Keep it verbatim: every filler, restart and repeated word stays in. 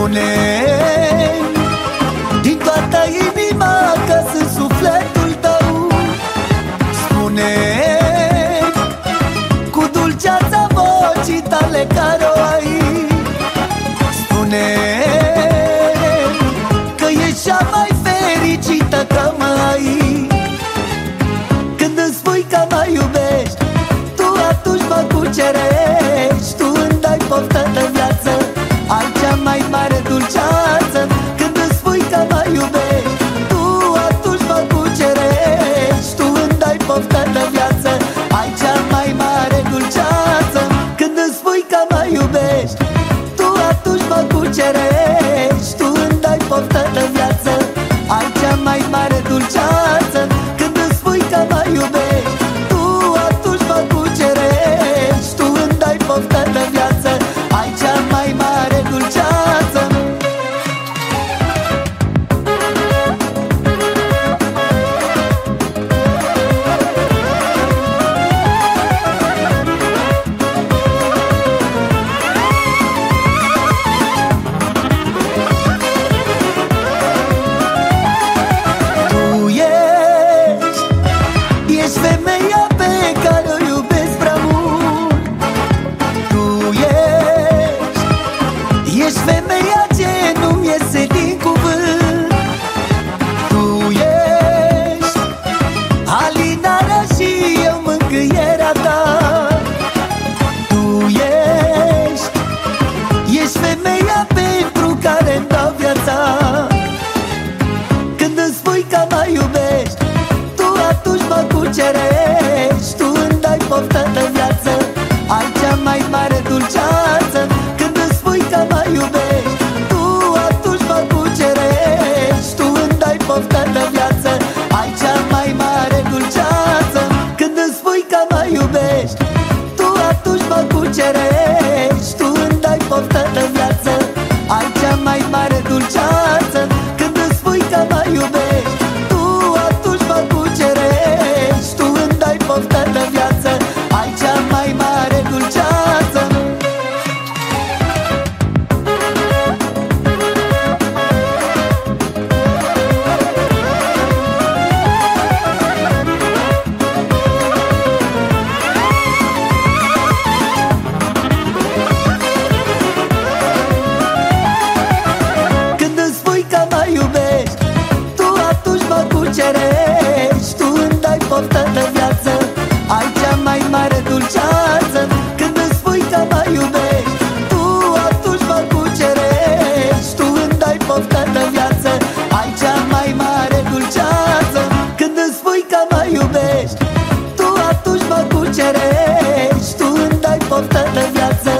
Spune din toată inima că sunt sufletul tău. Spune cu dulceața vocii tale care o ai. Spune că ești cea mai fericită că mă ai. Când îmi spui că mă iubești, tu atunci mă cucerești. Tu îmi dai poftă de viață, ai cea mai mare dulceață. Când îmi spui că mă iubești, tu atunci mă cucerești. Tu îmi dai poftă de viață, ai cea mai mare dulceață. Când îmi spui că mă iubești, tu atunci mă cucerești. Tu îmi dai poftă de viață, ai cea mai mare dulceață. Când îmi spui că mă iubești, tu atunci mă cucerești. Tu îmi dai poftă de viață, ai cea mai mare dulceață. Tu ești, ești femeia pe care o iubesc prea mult. Tu ești, ești femeia ce nu-mi iese din cuvânt. Tu ești alinarea și eu mângâierea ta. Tu ești, ești femeia pentru care-mi dau viața. Când îmi spui că mă iubești, tu atunci mă cucerești. Tu îmi dai poftă de viață, ai cea mai mare dulceață. Când îmi spui că mă iubești, tu atunci mă cucerești. Tu îmi dai poftă de viață, ai cea mai mare dulceață. Când îmi spui că mă iubești, tu atunci mă cucerești. Tu îmi dai poftă de viață, ai cea mai mare dulceață. Când îmi spui că mă iubești, tu atunci mă cucerești. Tu îmi dai poftă de viață, ai cea mai mare dulceață. Când îmi spui că mă iubești, tu atunci mă cucerești. Tu îmi dai poftă de viață, ai cea mai mare dulceață. Când îmi spui că mă iubești, tu atunci mă cucerești. Tu îmi dai poftă de viață, ai cea mai mare dulceață. Când îmi spui că mă iubești, tu atunci mă cucerești. Tu îmi dai poftă de viață,